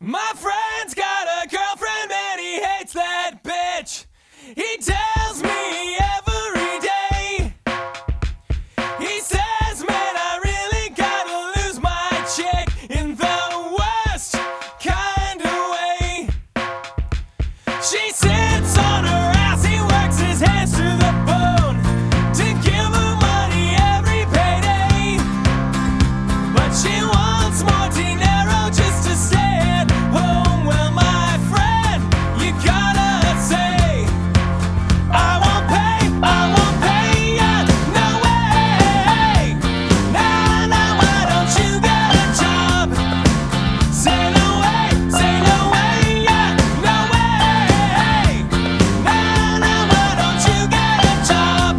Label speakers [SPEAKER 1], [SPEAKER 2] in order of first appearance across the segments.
[SPEAKER 1] My friend's got a girlfriend and he hates that bitch. He tells me every day. He says, man, I really gotta lose my chick in the worst kind of way. She sits on her ass, he works his hands to the bone to give her money every payday. But she wants more dinero just to stay at home. Well, my friend, you gotta say, I won't pay ya, no way. Nah, nah, why don't you get a job? Say no way, yeah, no way. Nah, nah, why don't you get a job?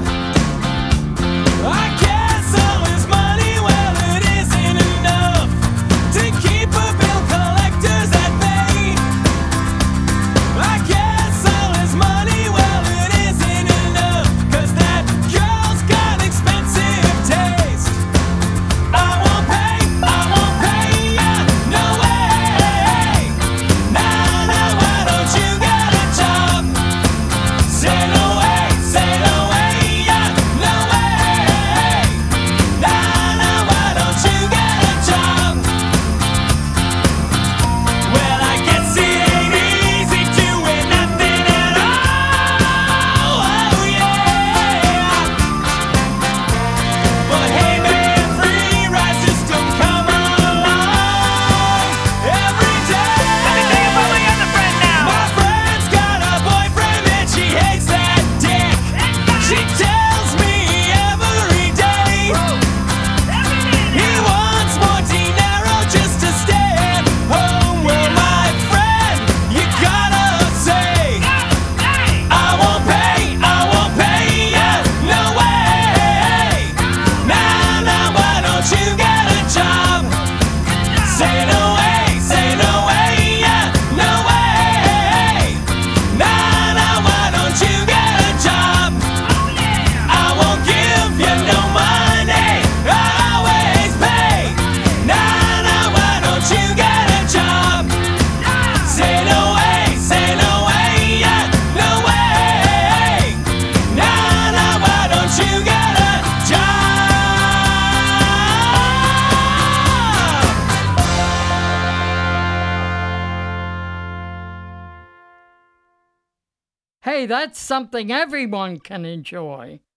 [SPEAKER 1] I guess all his money, well, it isn't enough to keep a bill collectors at bay. I guess all his money, well, it isn't enough, 'cause that girl's got expensive taste. I won't pay ya, no way. Nah, nah, why don't you get a job? Say no way, yeah, no way. Nah, nah, why don't you get a job? Well, I guess it ain't easy doing nothing at all. Oh yeah. But hey man, free rides just don't come along every day.
[SPEAKER 2] Let me tell you about my other friend now.
[SPEAKER 1] My friend's got a boyfriend and she hates that dick. She tells me every day. He wants more dinero just to stay at home. Well, my friend, you gotta say, I won't pay ya, no way. Nah, nah, why don't you get a job? Say no way, yeah, no way. Nah, nah, why don't you get a job? I won't give you no money, I always pay. Nah, nah, why don't you get a job? Say no way, yeah, no way. Nah, nah, why don't you get a job?
[SPEAKER 3] Hey, that's something everyone can enjoy.